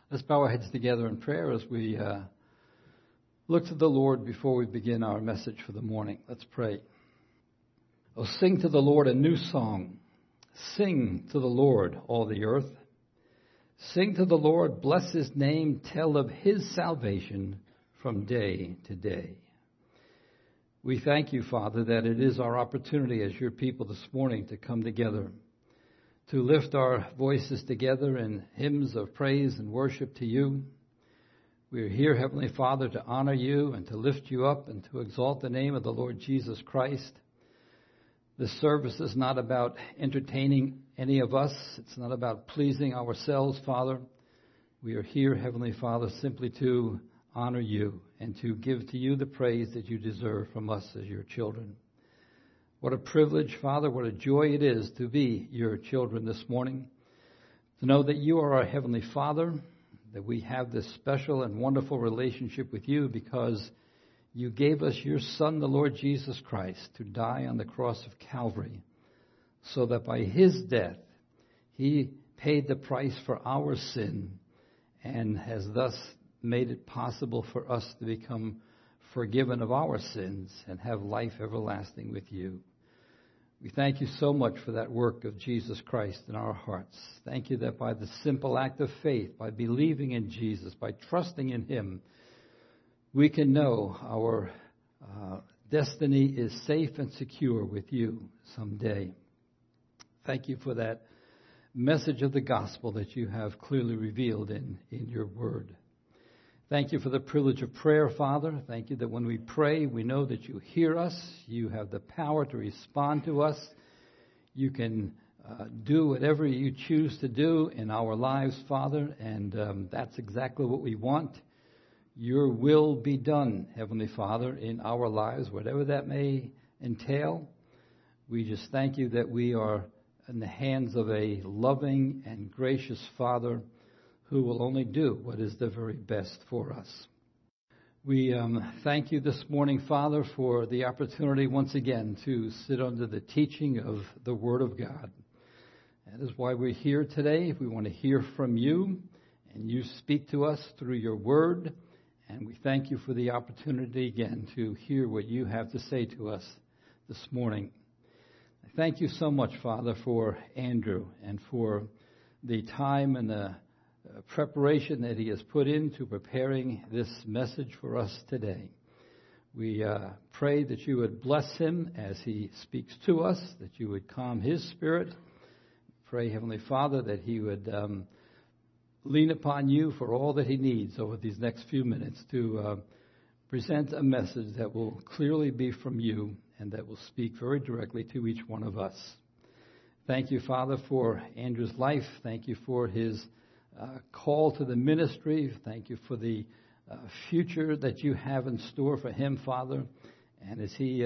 Let's bow our heads together in prayer as we look to the Lord before we begin our message for the morning. Let's pray. Oh, sing to the Lord a new song. Sing to the Lord, all the earth. Sing to the Lord, bless his name, tell of his salvation from day to day. We thank you, Father, that it is our opportunity as your people this morning to come together, to lift our voices together in hymns of praise and worship to you. We are here, Heavenly Father, to honor you and to lift you up and to exalt the name of the Lord Jesus Christ. This service is not about entertaining any of us. It's not about pleasing ourselves, Father. We are here, Heavenly Father, simply to honor you and to give to you the praise that you deserve from us as your children. What a privilege, Father, what a joy it is to be your children this morning, to know that you are our Heavenly Father, that we have this special and wonderful relationship with you because you gave us your Son, the Lord Jesus Christ, to die on the cross of Calvary, so that by his death he paid the price for our sin and has thus made it possible for us to become forgiven of our sins and have life everlasting with you. We thank you so much for that work of Jesus Christ in our hearts. Thank you that by the simple act of faith, by believing in Jesus, by trusting in him, we can know our destiny is safe and secure with you someday. Thank you for that message of the gospel that you have clearly revealed in your word. Thank you for the privilege of prayer, Father. Thank you that when we pray, we know that you hear us. You have the power to respond to us. You can do whatever you choose to do in our lives, Father, and that's exactly what we want. Your will be done, Heavenly Father, in our lives, whatever that may entail. We just thank you that we are in the hands of a loving and gracious Father who will only do what is the very best for us. We thank you this morning, Father, for the opportunity once again to sit under the teaching of the Word of God. That is why we're here today. We want to hear from you, and you speak to us through your Word. And we thank you for the opportunity again to hear what you have to say to us this morning. Thank you so much, Father, for Andrew and for the time and the preparation that he has put into preparing this message for us today. We pray that you would bless him as he speaks to us, that you would calm his spirit. Pray, Heavenly Father, that he would lean upon you for all that he needs over these next few minutes to present a message that will clearly be from you and that will speak very directly to each one of us. Thank you, Father, for Andrew's life. Thank you for his call to the ministry. Thank you for the future that you have in store for him, Father. And as he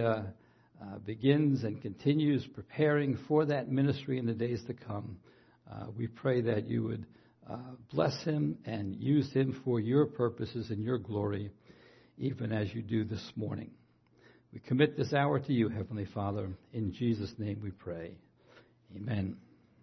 begins and continues preparing for that ministry in the days to come, we pray that you would bless him and use him for your purposes and your glory, even as you do this morning. We commit this hour to you, Heavenly Father. In Jesus' name we pray. Amen.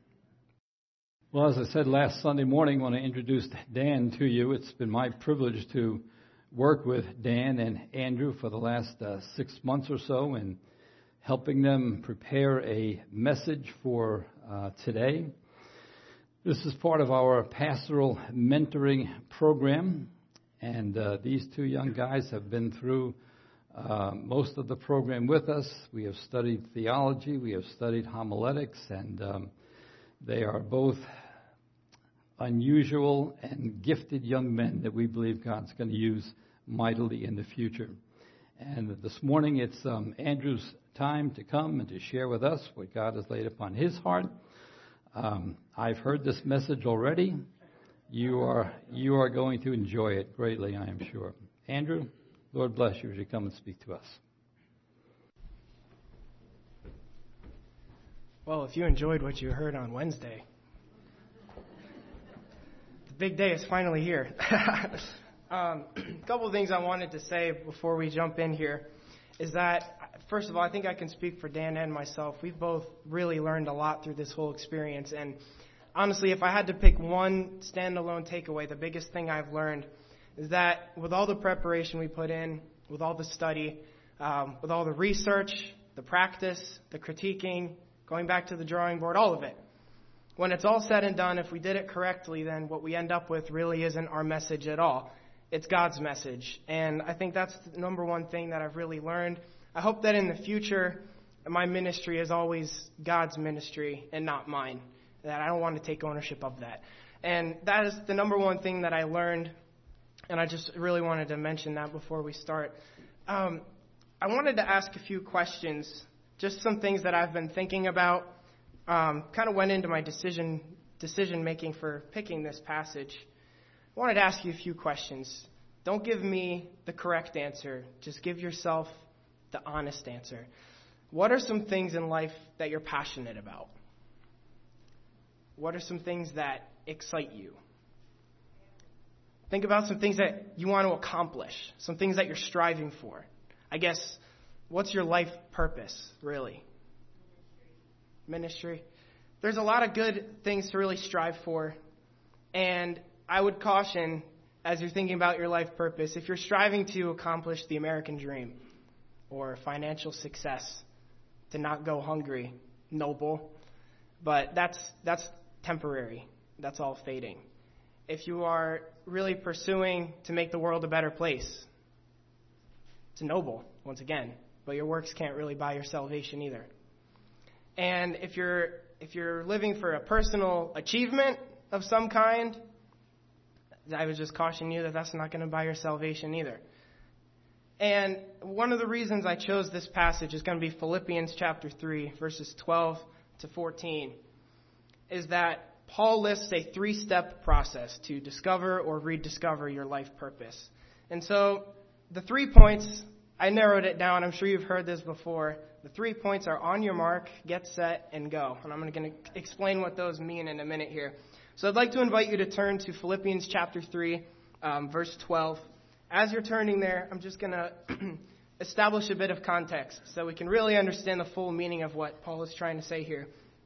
Well, as I said last Sunday morning when I introduced Dan to you, it's been my privilege to work with Dan and Andrew for the last 6 months or so in helping them prepare a message for today. This is part of our pastoral mentoring program, and these two young guys have been through most of the program with us. We have studied theology, we have studied homiletics, and they are both unusual and gifted young men that we believe God's going to use mightily in the future. And this morning it's Andrew's time to come and to share with us what God has laid upon his heart. I've heard this message already. You are going to enjoy it greatly, I am sure. Andrew, Lord bless you as you come and speak to us. Well, if you enjoyed what you heard on Wednesday, the big day is finally here. A couple of things I wanted to say before we jump in here is that, first of all, I think I can speak for Dan and myself. We've both really learned a lot through this whole experience, and honestly, if I had to pick one standalone takeaway, the biggest thing I've learned is that with all the preparation we put in, with all the study, with all the research, the practice, the critiquing, going back to the drawing board, all of it, when it's all said and done, if we did it correctly, then what we end up with really isn't our message at all. It's God's message. And I think that's the number one thing that I've really learned. I hope that in the future, my ministry is always God's ministry and not mine. That I don't want to take ownership of that. And that is the number one thing that I learned. And I just really wanted to mention that before we start. I wanted to ask a few questions, just some things that I've been thinking about. Kind of went into my decision making for picking this passage. I wanted to ask you a few questions. Don't give me the correct answer. Just give yourself the honest answer. What are some things in life that you're passionate about? What are some things that excite you? Think about some things that you want to accomplish, some things that you're striving for. I guess, what's your life purpose, really? Ministry. There's a lot of good things to really strive for. And I would caution, as you're thinking about your life purpose, if you're striving to accomplish the American dream or financial success, to not go hungry, noble. But that's temporary. That's all fading. If you are really pursuing to make the world a better place, it's noble, once again. But your works can't really buy your salvation either. And if you're living for a personal achievement of some kind, I would just caution you that that's not going to buy your salvation either. And one of the reasons I chose this passage is going to be Philippians chapter 3, verses 12 to 14, is that Paul lists a 3-step process to discover or rediscover your life purpose. And so the 3 points, I narrowed it down. I'm sure you've heard this before. The 3 points are on your mark, get set, and go. And I'm going to explain what those mean in a minute here. So I'd like to invite you to turn to Philippians chapter 3, verse 12. As you're turning there, I'm just going to establish a bit of context so we can really understand the full meaning of what Paul is trying to say here.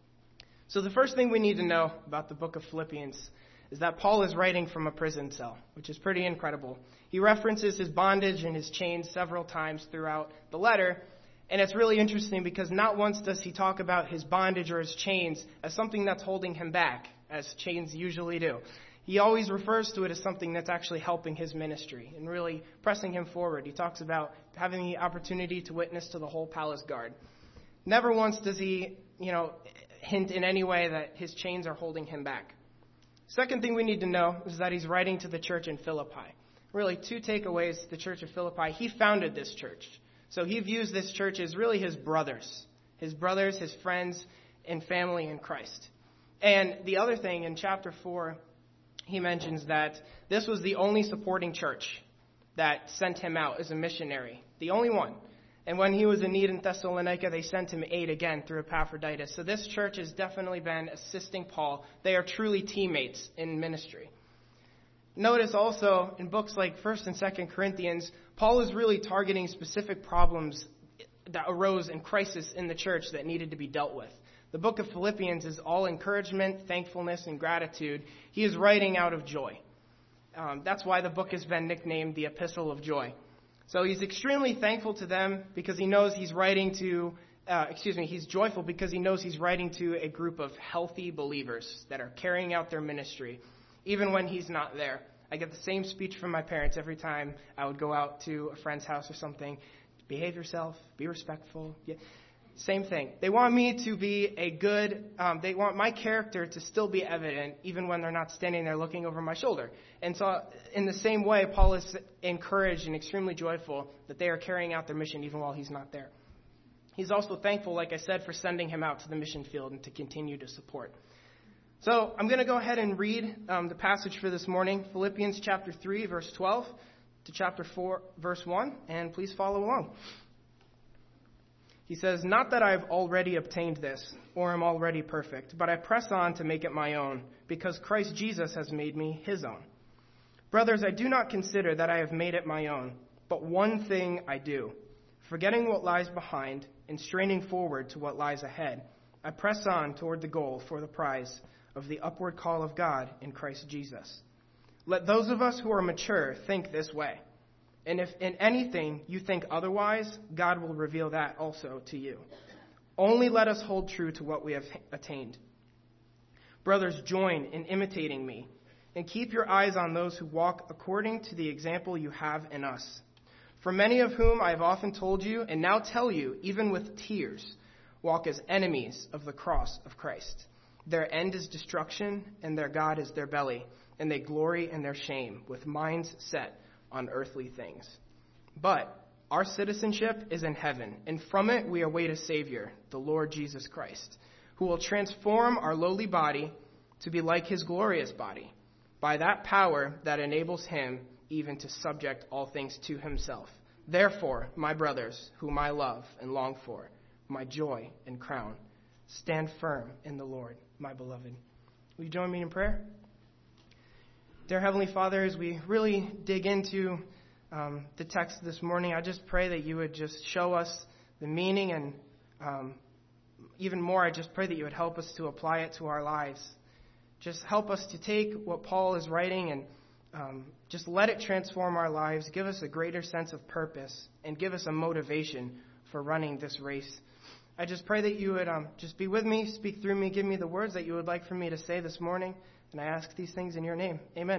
So the first thing we need to know about the book of Philippians is that Paul is writing from a prison cell, which is pretty incredible. He references his bondage and his chains several times throughout the letter, and it's really interesting because not once does he talk about his bondage or his chains as something that's holding him back, as chains usually do. He always refers to it as something that's actually helping his ministry and really pressing him forward. He talks about having the opportunity to witness to the whole palace guard. Never once does he, hint in any way that his chains are holding him back. Second thing we need to know is that he's writing to the church in Philippi. Really, 2 takeaways. The church of Philippi, he founded this church. So he views this church as really his brothers, his friends, and family in Christ. And the other thing, in chapter 4, he mentions that this was the only supporting church that sent him out as a missionary. The only one. And when he was in need in Thessalonica, they sent him aid again through Epaphroditus. So this church has definitely been assisting Paul. They are truly teammates in ministry. Notice also in books like 1st and 2nd Corinthians, Paul is really targeting specific problems that arose in crisis in the church that needed to be dealt with. The book of Philippians is all encouragement, thankfulness, and gratitude. He is writing out of joy. That's why the book has been nicknamed the Epistle of Joy. So he's extremely thankful to them because he knows he's he's joyful because he knows he's writing to a group of healthy believers that are carrying out their ministry, even when he's not there. I get the same speech from my parents every time I would go out to a friend's house or something. Behave yourself, be respectful. Yeah. Same thing. They want me to be they want my character to still be evident even when they're not standing there looking over my shoulder. And so in the same way, Paul is encouraged and extremely joyful that they are carrying out their mission even while he's not there. He's also thankful, like I said, for sending him out to the mission field and to continue to support. So I'm going to go ahead and read the passage for this morning, Philippians chapter 3, verse 12 to chapter 4, verse 1, and please follow along. He says, "Not that I have already obtained this, or am already perfect, but I press on to make it my own, because Christ Jesus has made me his own. Brothers, I do not consider that I have made it my own, but one thing I do, forgetting what lies behind and straining forward to what lies ahead, I press on toward the goal for the prize of the upward call of God in Christ Jesus. Let those of us who are mature think this way. And if in anything you think otherwise, God will reveal that also to you. Only let us hold true to what we have attained. Brothers, join in imitating me, and keep your eyes on those who walk according to the example you have in us. For many of whom I have often told you, and now tell you, even with tears, walk as enemies of the cross of Christ. Their end is destruction, and their God is their belly, and they glory in their shame, with minds set on earthly things. But our citizenship is in heaven, and from it we await a Savior, the Lord Jesus Christ, who will transform our lowly body to be like his glorious body, by that power that enables him even to subject all things to himself. Therefore, my brothers, whom I love and long for, my joy and crown, stand firm in the Lord, my beloved. Will you join me in prayer? Dear Heavenly Father, as we really dig into the text this morning, I just pray that you would just show us the meaning, and even more, I just pray that you would help us to apply it to our lives. Just help us to take what Paul is writing and just let it transform our lives, give us a greater sense of purpose, and give us a motivation for running this race. I just pray that you would just be with me, speak through me, give me the words that you would like for me to say this morning. And I ask these things in your name. Amen.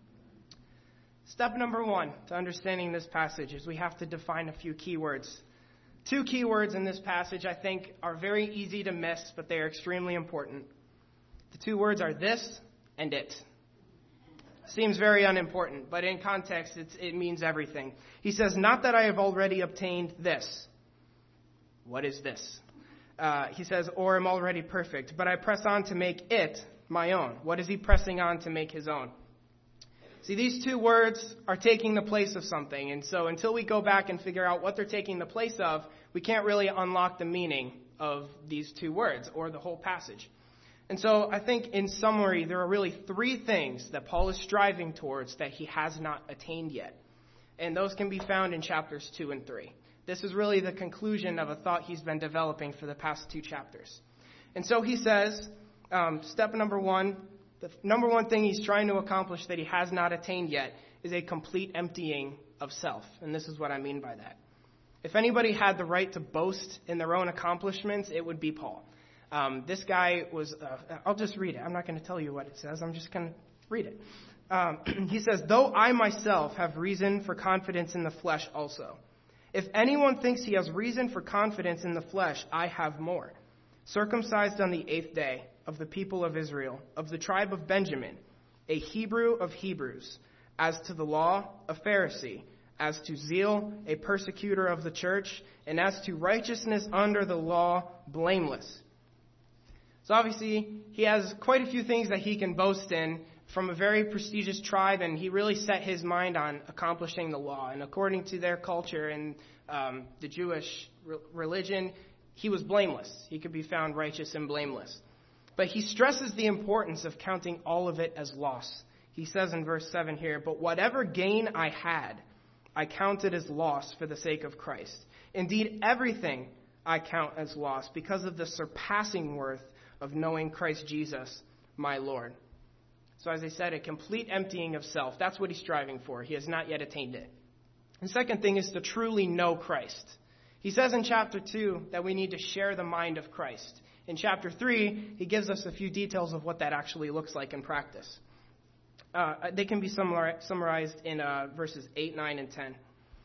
Step number 1 to understanding this passage is we have to define a few keywords. 2 keywords in this passage I think are very easy to miss, but they are extremely important. The 2 words are this and it. Seems very unimportant, but in context it means everything. He says, not that I have already obtained this. What is this? He says, or am already perfect, but I press on to make it my own. What is he pressing on to make his own? See, these 2 words are taking the place of something. And so until we go back and figure out what they're taking the place of, we can't really unlock the meaning of these 2 words or the whole passage. And so I think in summary, there are really 3 things that Paul is striving towards that he has not attained yet. And those can be found in chapters 2 and 3. This is really the conclusion of a thought he's been developing for the past 2 chapters. And so he says, step number 1, the number 1 thing he's trying to accomplish that he has not attained yet is a complete emptying of self. And this is what I mean by that. If anybody had the right to boast in their own accomplishments, it would be Paul. This guy was, I'll just read it. I'm not going to tell you what it says. I'm just going to read it. He says, though I myself have reason for confidence in the flesh also. If anyone thinks he has reason for confidence in the flesh, I have more. Circumcised on the 8th day, of the people of Israel, of the tribe of Benjamin, a Hebrew of Hebrews, as to the law, a Pharisee, as to zeal, a persecutor of the church, and as to righteousness under the law, blameless. So obviously, he has quite a few things that he can boast in from a very prestigious tribe, and he really set his mind on accomplishing the law. And according to their culture and the Jewish religion, he was blameless. He could be found righteous and blameless. But he stresses the importance of counting all of it as loss. He says in verse 7 here, but whatever gain I had, I counted as loss for the sake of Christ. Indeed, everything I count as loss because of the surpassing worth of knowing Christ Jesus, my Lord. So as I said, a complete emptying of self. That's what he's striving for. He has not yet attained it. The second thing is to truly know Christ. He says in chapter 2 that we need to share the mind of Christ. In chapter 3, he gives us a few details of what that actually looks like in practice. They can be summarized in verses 8, 9, and 10.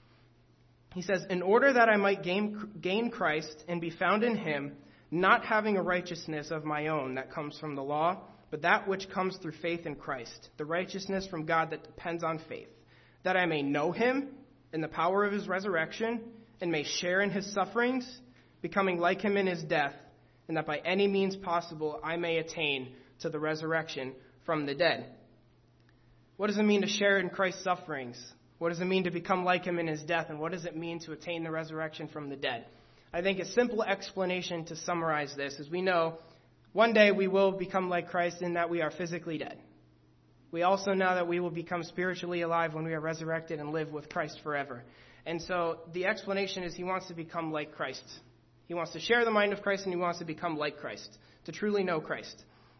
He says, in order that I might gain Christ and be found in him, not having a righteousness of my own that comes from the law, but that which comes through faith in Christ, the righteousness from God that depends on faith, that I may know him in the power of his resurrection and may share in his sufferings, becoming like him in his death, and that by any means possible I may attain to the resurrection from the dead. What does it mean to share in Christ's sufferings? What does it mean to become like him in his death? And what does it mean to attain the resurrection from the dead? I think a simple explanation to summarize this is we know one day we will become like Christ in that we are physically dead. We also know that we will become spiritually alive when we are resurrected and live with Christ forever. And so the explanation is he wants to become like Christ. He wants to share the mind of Christ and he wants to become like Christ, to truly know Christ.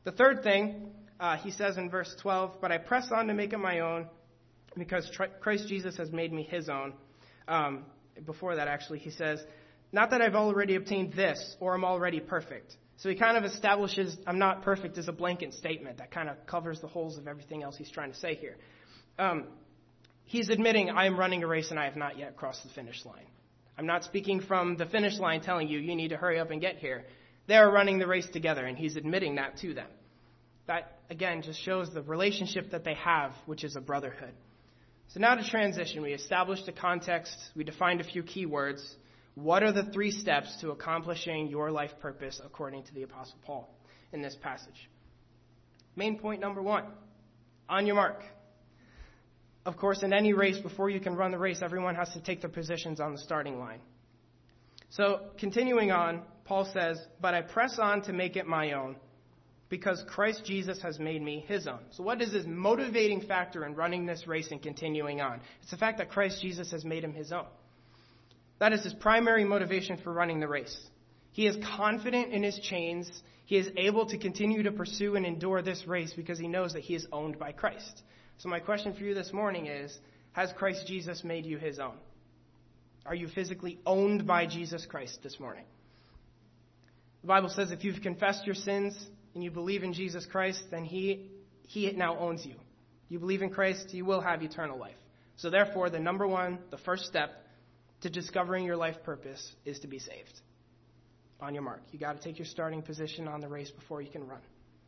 The third thing, he says in verse 12, but I press on to make it my own because Christ Jesus has made me his own. Before that, actually, he says, not that I've already obtained this or am already perfect. So he kind of establishes I'm not perfect as a blanket statement that kind of covers the holes of everything else he's trying to say here. He's admitting I am running a race and I have not yet crossed the finish line. I'm not speaking from the finish line telling you need to hurry up and get here. They're running the race together, and he's admitting that to them. That, again, just shows the relationship that they have, which is a brotherhood. So now to transition. We established a context. We defined a few key words. What are the 3 steps to accomplishing your life purpose according to the Apostle Paul in this passage? Main point number 1, on your mark. Of course, in any race, before you can run the race, everyone has to take their positions on the starting line. So continuing on, Paul says, but I press on to make it my own because Christ Jesus has made me his own. So what is his motivating factor in running this race and continuing on? It's the fact that Christ Jesus has made him his own. That is his primary motivation for running the race. He is confident in his chains. He is able to continue to pursue and endure this race because he knows that he is owned by Christ. So my question for you this morning is, has Christ Jesus made you his own? Are you physically owned by Jesus Christ this morning? The Bible says if you've confessed your sins and you believe in Jesus Christ, then he now owns you. You believe in Christ, you will have eternal life. So therefore, the first step to discovering your life purpose is to be saved. On your mark. You got to take your starting position on the race before you can run.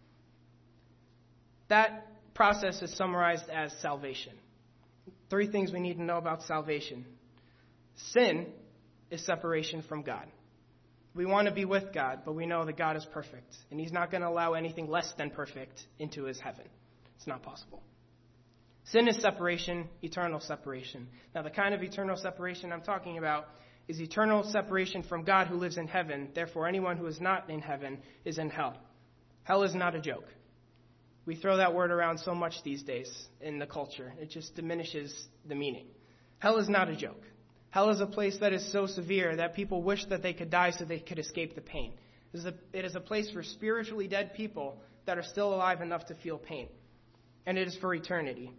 That process is summarized as salvation. 3 things we need to know about salvation. Sin is separation from God. We want to be with God, but we know that God is perfect, and he's not going to allow anything less than perfect into his heaven. It's not possible. Sin is separation, eternal separation. Now, the kind of eternal separation I'm talking about is eternal separation from God who lives in heaven. Therefore, anyone who is not in heaven is in hell. Hell is not a joke. We throw that word around so much these days in the culture. It just diminishes the meaning. Hell is not a joke. Hell is a place that is so severe that people wish that they could die so they could escape the pain. It is a place for spiritually dead people that are still alive enough to feel pain. And it is for eternity.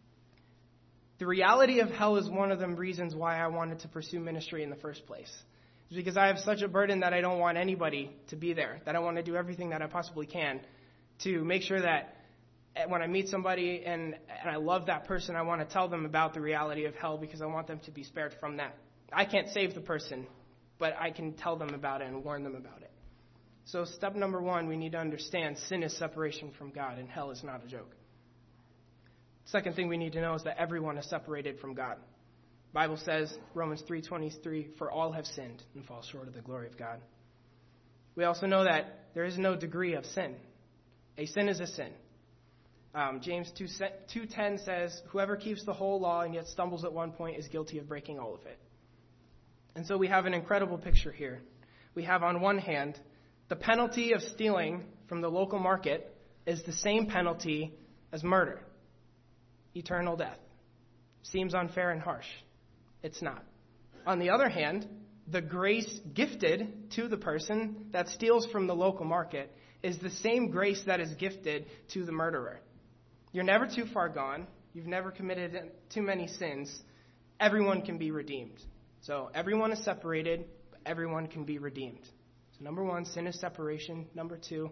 The reality of hell is one of the reasons why I wanted to pursue ministry in the first place. It's because I have such a burden that I don't want anybody to be there, that I want to do everything that I possibly can to make sure that when I meet somebody and I love that person, I want to tell them about the reality of hell because I want them to be spared from that. I can't save the person, but I can tell them about it and warn them about it. So step number 1, we need to understand sin is separation from God, and hell is not a joke. Second thing we need to know is that everyone is separated from God. The Bible says, Romans 3:23, for all have sinned and fall short of the glory of God. We also know that there is no degree of sin. A sin is a sin. James 2:10 says, whoever keeps the whole law and yet stumbles at one point is guilty of breaking all of it. And so we have an incredible picture here. We have on one hand, the penalty of stealing from the local market is the same penalty as murder. Eternal death. Seems unfair and harsh. It's not. On the other hand, the grace gifted to the person that steals from the local market is the same grace that is gifted to the murderer. You're never too far gone. You've never committed too many sins. Everyone can be redeemed. So everyone is separated, but everyone can be redeemed. So number 1, sin is separation. Number 2,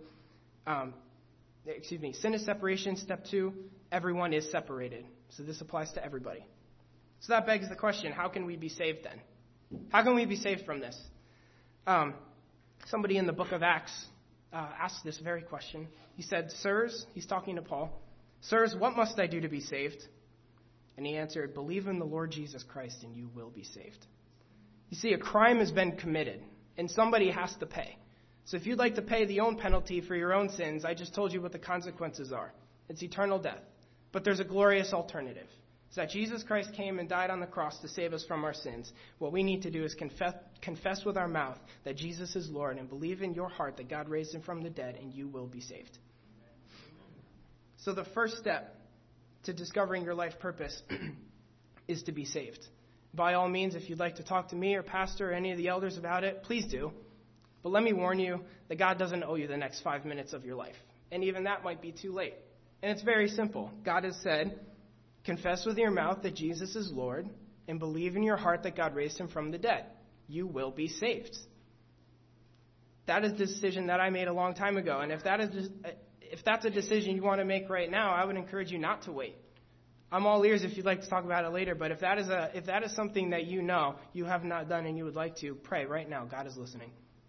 sin is separation. Step 2, everyone is separated. So this applies to everybody. So that begs the question, how can we be saved then? How can we be saved from this? Somebody in the book of Acts asked this very question. He said, sirs, he's talking to Paul, sirs, what must I do to be saved? And he answered, believe in the Lord Jesus Christ and you will be saved. You see, a crime has been committed and somebody has to pay. So if you'd like to pay the own penalty for your own sins, I just told you what the consequences are. It's eternal death. But there's a glorious alternative. It's that Jesus Christ came and died on the cross to save us from our sins. What we need to do is confess with our mouth that Jesus is Lord and believe in your heart that God raised him from the dead and you will be saved. So the first step to discovering your life purpose is to be saved. By all means, if you'd like to talk to me or pastor or any of the elders about it, please do. But let me warn you that God doesn't owe you the next 5 minutes of your life. and even that might be too late. And it's very simple. God has said, confess with your mouth that Jesus is Lord, and believe in your heart that God raised him from the dead. You will be saved. That is the decision that I made a long time ago. And if that's a decision you want to make right now, I would encourage you not to wait. I'm all ears if you'd like to talk about it later, but if that is something that you know you have not done and you would like to, pray right now. God is listening.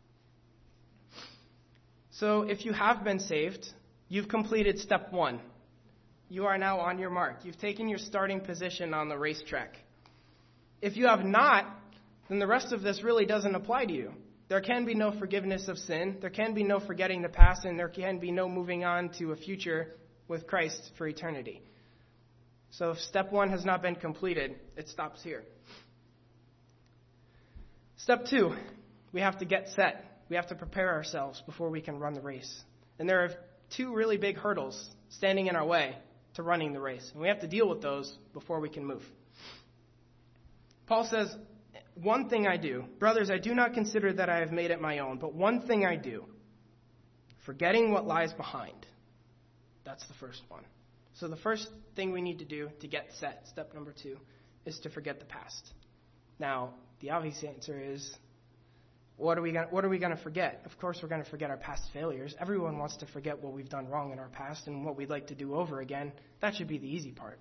So if you have been saved, you've completed step 1. You are now on your mark. You've taken your starting position on the racetrack. If you have not, then the rest of this really doesn't apply to you. There can be no forgiveness of sin. There can be no forgetting the past, and there can be no moving on to a future with Christ for eternity. So if step 1 has not been completed, it stops here. Step 2, we have to get set. We have to prepare ourselves before we can run the race. And there are 2 really big hurdles standing in our way to running the race. And we have to deal with those before we can move. Paul says, one thing I do, brothers, I do not consider that I have made it my own, but one thing I do, forgetting what lies behind. That's the first one. So the first thing we need to do to get set, step number 2, is to forget the past. Now, the obvious answer is, what are we going to forget? Of course, we're going to forget our past failures. Everyone wants to forget what we've done wrong in our past and what we'd like to do over again. That should be the easy part.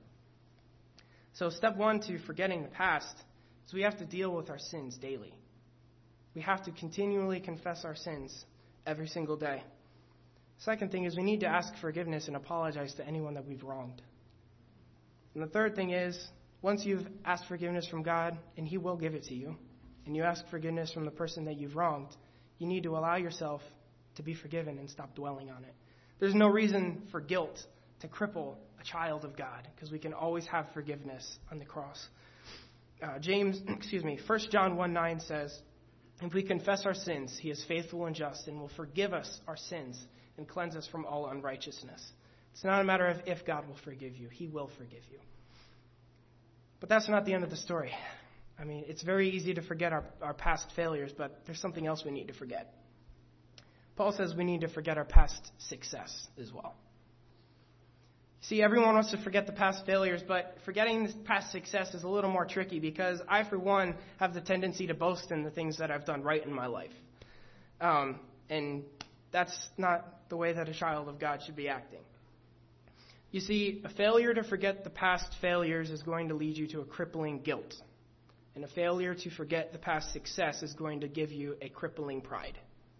So step 1 to forgetting the past is we have to deal with our sins daily. We have to continually confess our sins every single day. Second thing is we need to ask forgiveness and apologize to anyone that we've wronged. And the third thing is, once you've asked forgiveness from God, and he will give it to you, and you ask forgiveness from the person that you've wronged, you need to allow yourself to be forgiven and stop dwelling on it. There's no reason for guilt to cripple a child of God, because we can always have forgiveness on the cross. 1 John 1:9 says, if we confess our sins, he is faithful and just and will forgive us our sins and cleanse us from all unrighteousness. It's not a matter of if God will forgive you. He will forgive you. But that's not the end of the story. I mean, it's very easy to forget our past failures, but there's something else we need to forget. Paul says we need to forget our past success as well. See, everyone wants to forget the past failures, but forgetting past success is a little more tricky because I, for one, have the tendency to boast in the things that I've done right in my life. And that's not the way that a child of God should be acting. You see, a failure to forget the past failures is going to lead you to a crippling guilt. And a failure to forget the past success is going to give you a crippling pride.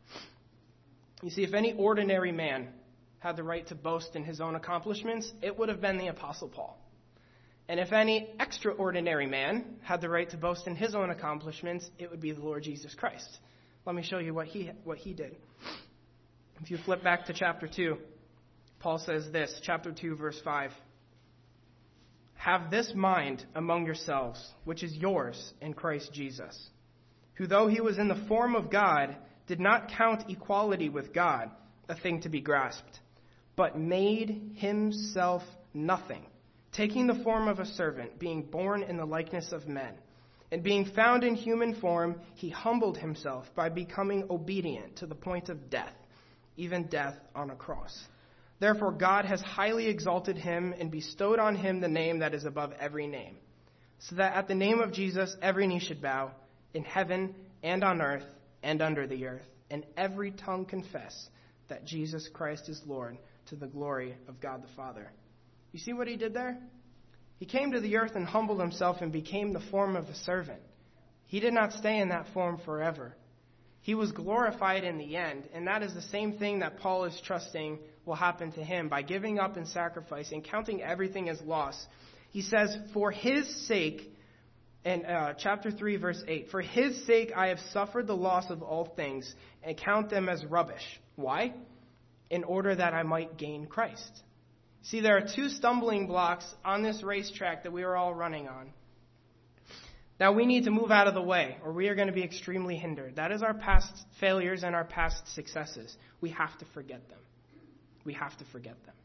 You see, if any ordinary man had the right to boast in his own accomplishments, it would have been the Apostle Paul. And if any extraordinary man had the right to boast in his own accomplishments, it would be the Lord Jesus Christ. Let me show you what he did. If you flip back to chapter 2, Paul says this, chapter 2, verse 5. Have this mind among yourselves, which is yours in Christ Jesus, who though he was in the form of God, did not count equality with God a thing to be grasped, but made himself nothing, taking the form of a servant, being born in the likeness of men. And being found in human form, he humbled himself by becoming obedient to the point of death, even death on a cross. Therefore God has highly exalted him and bestowed on him the name that is above every name, so that at the name of Jesus every knee should bow, in heaven and on earth and under the earth, and every tongue confess that Jesus Christ is Lord, to the glory of God the Father. You see what he did there? He came to the earth and humbled himself and became the form of a servant. He did not stay in that form forever. He was glorified in the end, and that is the same thing that Paul is trusting will happen to him by giving up and sacrificing, counting everything as loss. He says, for his sake, in chapter 3, verse 8, for his sake I have suffered the loss of all things and count them as rubbish. Why? In order that I might gain Christ. See, there are 2 stumbling blocks on this racetrack that we are all running on. Now we need to move out of the way, or we are going to be extremely hindered. That is our past failures and our past successes. We have to forget them. We have to forget them.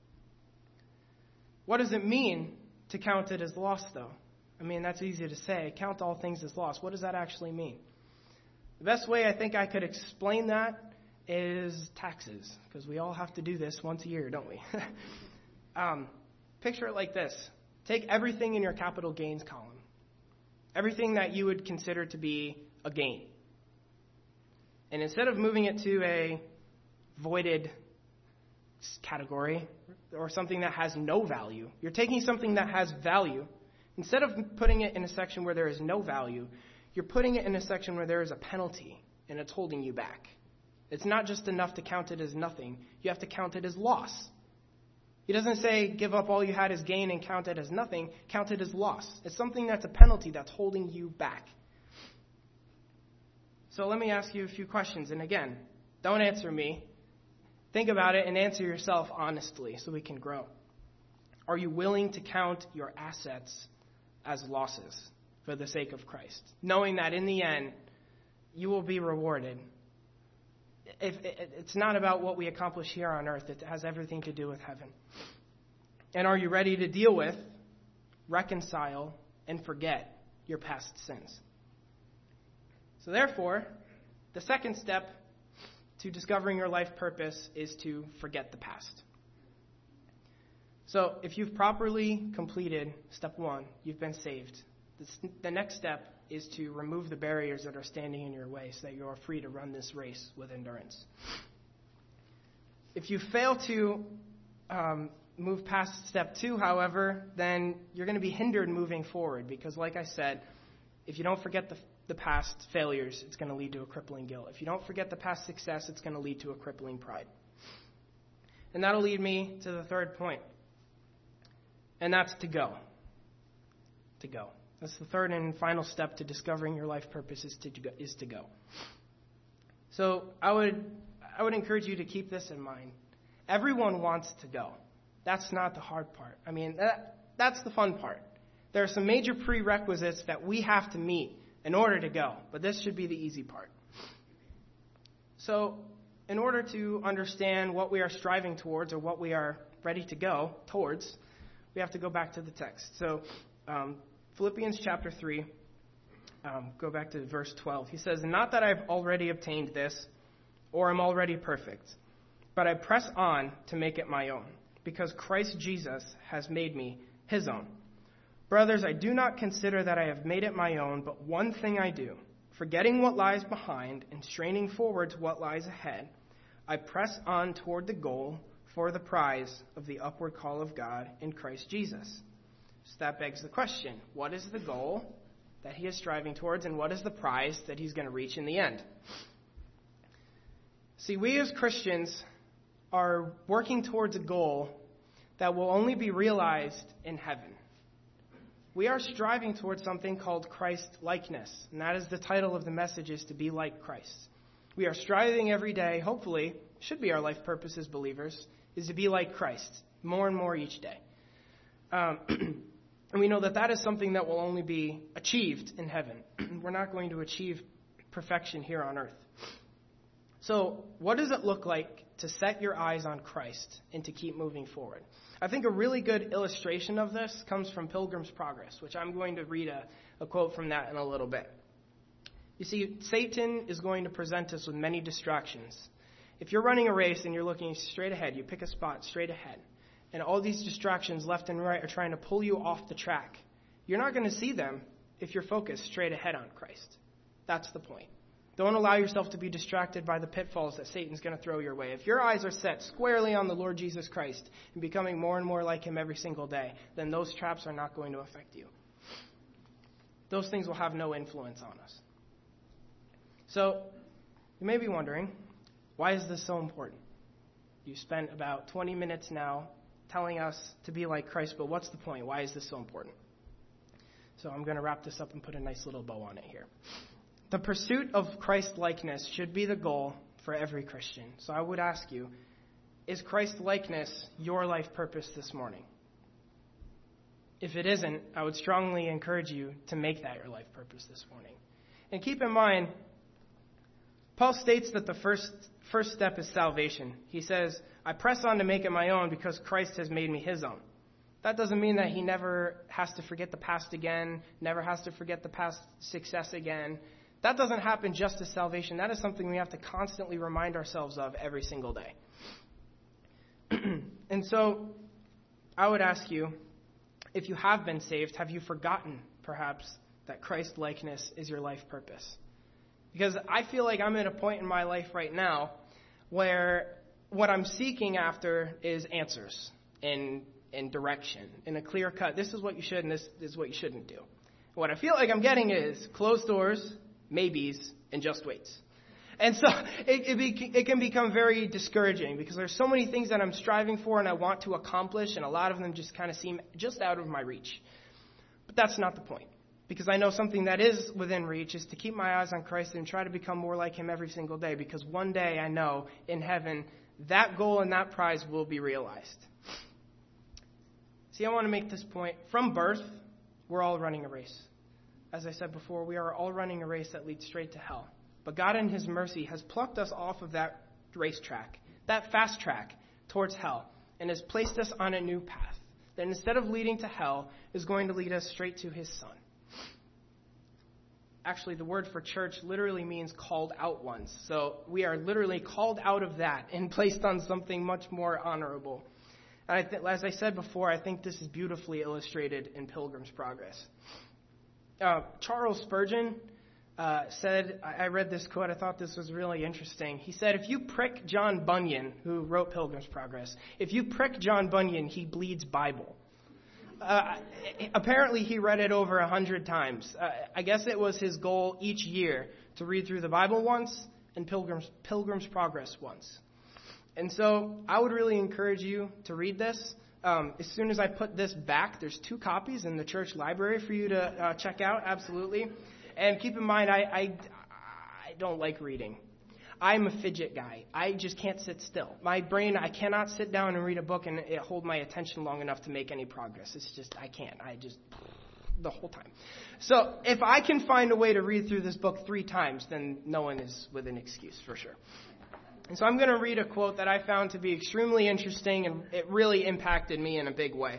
What does it mean to count it as loss, though? I mean, that's easy to say. Count all things as loss. What does that actually mean? The best way I think I could explain that is taxes, because we all have to do this once a year, don't we? Picture it like this. Take everything in your capital gains column. Everything that you would consider to be a gain. And instead of moving it to a voided category or something that has no value, you're taking something that has value. Instead of putting it in a section where there is no value, you're putting it in a section where there is a penalty and it's holding you back. It's not just enough to count it as nothing. You have to count it as loss. He doesn't say give up all you had as gain and count it as nothing. Count it as loss. It's something that's a penalty that's holding you back. So let me ask you a few questions. And again, don't answer me. Think about it and answer yourself honestly so we can grow. Are you willing to count your assets as losses for the sake of Christ, knowing that in the end you will be rewarded? It's not about what we accomplish here on earth. It has everything to do with heaven. And are you ready to deal with, reconcile, and forget your past sins? So therefore, the second step to discovering your life purpose is to forget the past. So if you've properly completed step 1, you've been saved. The next step is to remove the barriers that are standing in your way so that you are free to run this race with endurance. If you fail to move past step 2, however, then you're going to be hindered moving forward because, like I said, if you don't forget the past failures, it's going to lead to a crippling guilt. If you don't forget the past success, it's going to lead to a crippling pride. And that'll lead me to the third point, and that's to go. To go. That's the third and final step to discovering your life purpose is to go. So I would encourage you to keep this in mind. Everyone wants to go. That's not the hard part. I mean, that's the fun part. There are some major prerequisites that we have to meet in order to go, but this should be the easy part. So in order to understand what we are striving towards or what we are ready to go towards, we have to go back to the text. So Philippians chapter 3, go back to verse 12. He says, "Not that I've already obtained this or am already perfect, but I press on to make it my own, because Christ Jesus has made me his own. Brothers, I do not consider that I have made it my own, but one thing I do, forgetting what lies behind and straining forward to what lies ahead, I press on toward the goal for the prize of the upward call of God in Christ Jesus." So that begs the question, what is the goal that he is striving towards, and what is the prize that he's going to reach in the end? See, we as Christians are working towards a goal that will only be realized in heaven. We are striving towards something called Christ-likeness, and that is the title of the message, is to be like Christ. We are striving every day, hopefully, should be our life purpose as believers, is to be like Christ, more and more each day. And we know that that is something that will only be achieved in heaven. We're not going to achieve perfection here on earth. So what does it look like to set your eyes on Christ and to keep moving forward? I think a really good illustration of this comes from Pilgrim's Progress, which I'm going to read a quote from that in a little bit. You see, Satan is going to present us with many distractions. If you're running a race and you're looking straight ahead, you pick a spot straight ahead, and all these distractions left and right are trying to pull you off the track, you're not going to see them if you're focused straight ahead on Christ. That's the point. Don't allow yourself to be distracted by the pitfalls that Satan's going to throw your way. If your eyes are set squarely on the Lord Jesus Christ and becoming more and more like him every single day, then those traps are not going to affect you. Those things will have no influence on us. So, you may be wondering, why is this so important? You spent about 20 minutes now telling us to be like Christ, but what's the point? Why is this so important? So I'm going to wrap this up and put a nice little bow on it here. The pursuit of Christ-likeness should be the goal for every Christian. So I would ask you, is Christ-likeness your life purpose this morning? If it isn't, I would strongly encourage you to make that your life purpose this morning. And keep in mind, Paul states that the first step is salvation. He says, I press on to make it my own because Christ has made me his own. That doesn't mean that he never has to forget the past again, never has to forget the past success again. That doesn't happen just as salvation. That is something we have to constantly remind ourselves of every single day. And so I would ask you, if you have been saved, have you forgotten, perhaps, that Christ-likeness is your life purpose? Because I feel like I'm at a point in my life right now where what I'm seeking after is answers and direction and a clear cut. This is what you should and this is what you shouldn't do. What I feel like I'm getting is closed doors, maybes, and just waits. And so it can become very discouraging because there's so many things that I'm striving for and I want to accomplish, and a lot of them just kind of seem just out of my reach. But that's not the point, because I know something that is within reach is to keep my eyes on Christ and try to become more like him every single day, because one day I know in heaven that goal and that prize will be realized. See, I want to make this point. From birth, we're all running a race. As I said before, we are all running a race that leads straight to hell. But God in his mercy has plucked us off of that racetrack, that fast track towards hell, and has placed us on a new path that instead of leading to hell is going to lead us straight to his Son. Actually, the word for church literally means called out ones. So we are literally called out of that and placed on something much more honorable. And as I said before, I think this is beautifully illustrated in Pilgrim's Progress. Charles Spurgeon said, I read this quote, I thought this was really interesting. He said, if you prick John Bunyan, who wrote Pilgrim's Progress, if you prick John Bunyan, he bleeds Bible. Apparently he read it over 100 times. I guess it was his goal each year to read through the Bible once and Pilgrim's Progress once. And so I would really encourage you to read this. As soon as I put this back, there's 2 copies in the church library for you to check out, absolutely. And keep in mind, I don't like reading. I'm a fidget guy. I just can't sit still. My brain, I cannot sit down and read a book and it hold my attention long enough to make any progress. It's just, I can't. The whole time. So if I can find a way to read through this book 3 times, then no one is with an excuse for sure. And so I'm going to read a quote that I found to be extremely interesting, and it really impacted me in a big way.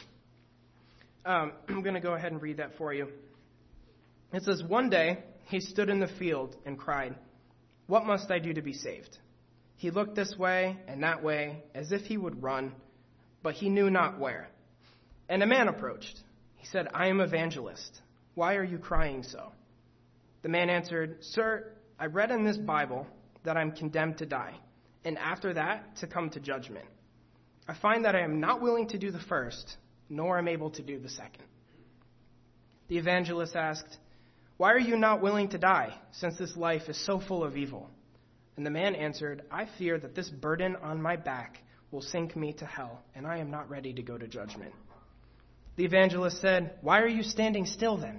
I'm going to go ahead and read that for you. It says, one day he stood in the field and cried, "What must I do to be saved?" He looked this way and that way as if he would run, but he knew not where. And a man approached. He said, "I am evangelist. Why are you crying so?" The man answered, "Sir, I read in this Bible that I'm condemned to die, and after that to come to judgment. I find that I am not willing to do the first, nor am able to do the second." The evangelist asked, "Why are you not willing to die, since this life is so full of evil?" And the man answered, "I fear that this burden on my back will sink me to hell, and I am not ready to go to judgment." The evangelist said, "Why are you standing still then?"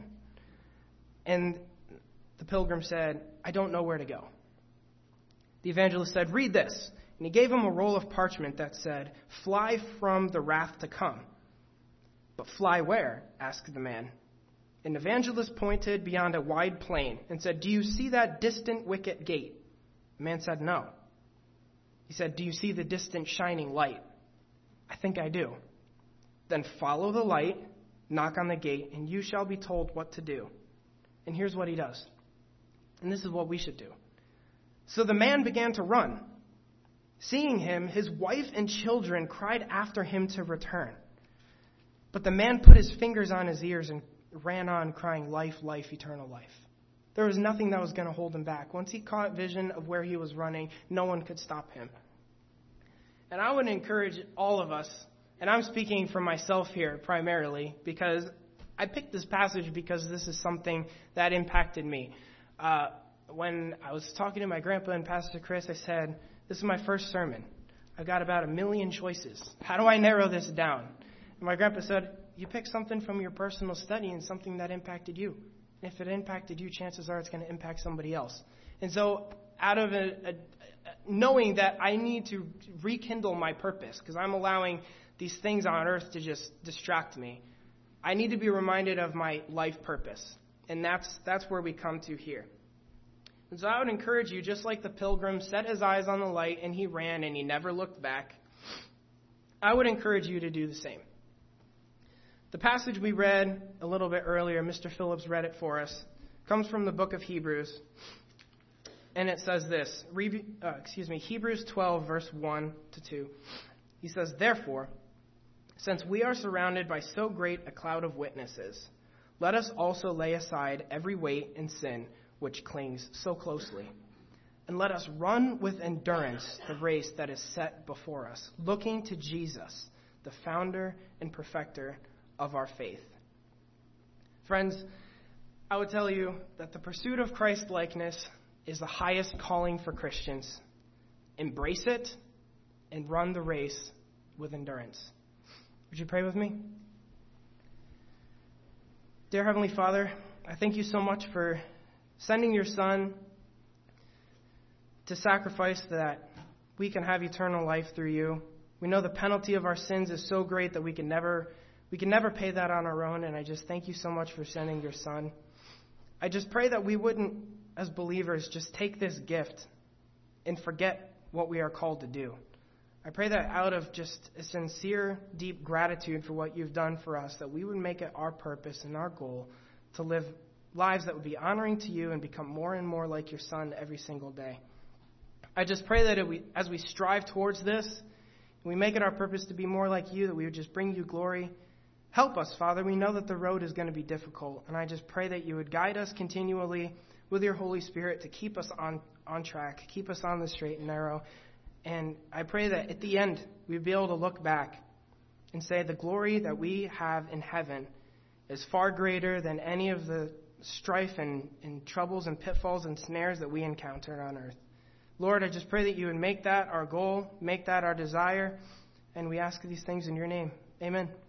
And the pilgrim said, "I don't know where to go." The evangelist said, "Read this." And he gave him a roll of parchment that said, "Fly from the wrath to come." "But fly where?" asked the man. And the evangelist pointed beyond a wide plain and said, "Do you see that distant wicket gate?" The man said, "No." He said, "Do you see the distant shining light?" "I think I do." "Then follow the light, knock on the gate, and you shall be told what to do." And here's what he does. And this is what we should do. So the man began to run. Seeing him, his wife and children cried after him to return. But the man put his fingers on his ears and ran on, crying, "Life, life, eternal life." There was nothing that was going to hold him back. Once he caught vision of where he was running, no one could stop him. And I would encourage all of us, and I'm speaking for myself here primarily, because I picked this passage because this is something that impacted me. When I was talking to my grandpa and Pastor Chris, I said, "This is my first sermon. I've got about 1,000,000 choices. How do I narrow this down?" And my grandpa said, "You pick something from your personal study and something that impacted you. And if it impacted you, chances are it's going to impact somebody else." And so out of knowing that I need to rekindle my purpose, because I'm allowing these things on earth to just distract me, I need to be reminded of my life purpose. And that's where we come to here. And so I would encourage you, just like the pilgrim set his eyes on the light and he ran and he never looked back, I would encourage you to do the same. The passage we read a little bit earlier, Mr. Phillips read it for us. comes from the book of Hebrews. And it says this, Hebrews 12, verse 1 to 2. He says, "Therefore, since we are surrounded by so great a cloud of witnesses, let us also lay aside every weight and sin which clings so closely. And let us run with endurance the race that is set before us, looking to Jesus, the founder and perfecter of our faith." Friends, I would tell you that the pursuit of Christ-likeness is the highest calling for Christians. Embrace it and run the race with endurance. Would you pray with me? Dear Heavenly Father, I thank you so much for sending your Son to sacrifice that we can have eternal life through you. We know the penalty of our sins is so great that we can never pay that on our own, and I just thank you so much for sending your Son. I just pray that we wouldn't, as believers, just take this gift and forget what we are called to do. I pray that out of just a sincere, deep gratitude for what you've done for us, that we would make it our purpose and our goal to live lives that would be honoring to you and become more and more like your Son every single day. I just pray that as we strive towards this, we make it our purpose to be more like you, that we would just bring you glory. Help us, Father. We know that the road is going to be difficult, and I just pray that you would guide us continually with your Holy Spirit to keep us on track, keep us on the straight and narrow. And I pray that at the end, we'd be able to look back and say the glory that we have in heaven is far greater than any of the strife and troubles and pitfalls and snares that we encounter on earth. Lord, I just pray that you would make that our goal, make that our desire, and we ask these things in your name. Amen.